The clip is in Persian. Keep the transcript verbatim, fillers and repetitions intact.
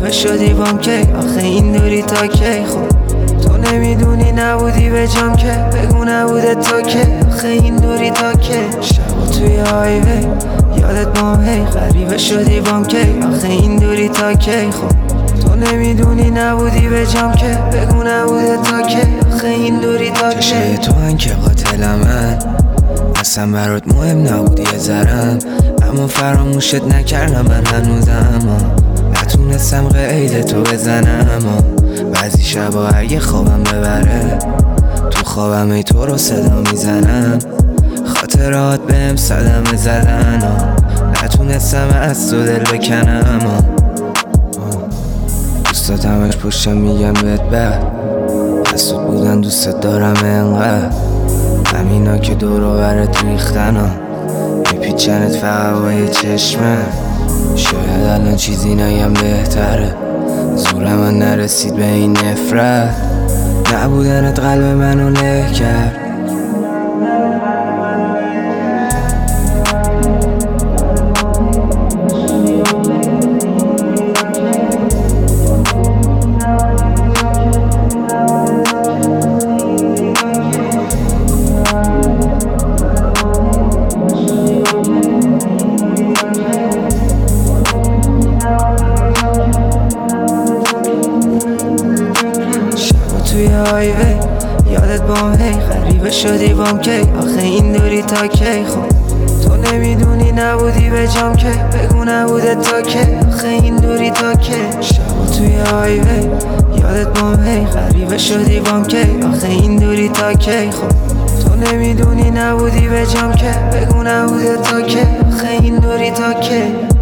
غریبه شدی بام کی، آخه این دوری تا کی؟ خب تو نمیدونی نبودی به جام که، بگو نبوده تا که، آخه این دوری تا که؟ شبا توی هایوی یادت بام هی، غریبه شدی بام کی، آخه این دوری تا کی؟ خب تو نمیدونی نبودی به جام که، بگو نبوده تا که، آخه این دوری تا که؟ چشای تو هن که قاتل من، اصلا برات مهم نبودی یه ذرم، اما فراموشت نکردم من هنوزم. نتونستم قید تو بزنم، بعضی شبا اگه خوابم ببره تو خوابم ای تو رو صدا میزنم، خاطرات بهم صدمه زدن، نتونستم از تو دل بکنم. دوستات همش پشتم میگم بهت بد، حسود بودن دوستت دارم انقدر، همینا که دور و برت ریختن میپیچنت فقط با یه چشمه. شاید الان چیزی نگم بهتره، زور من نرسید به این نفرت، نبودنت قلب منو له کرد. توی هایوی یادت بام هی، غریبه شدی بام کی، آخه این دوری تا کی؟ خب تو نمیدونی نبودی به جام که، بگو نبوده تا که، آخه این دوری تا که؟ شبا توی هایوی یادت بام هی، غریبه شدی بام کی، آخه این دوری تا کی؟ خب تو نمیدونی نبودی به جام که، بگو نبوده تا که، آخه این دوری تا که؟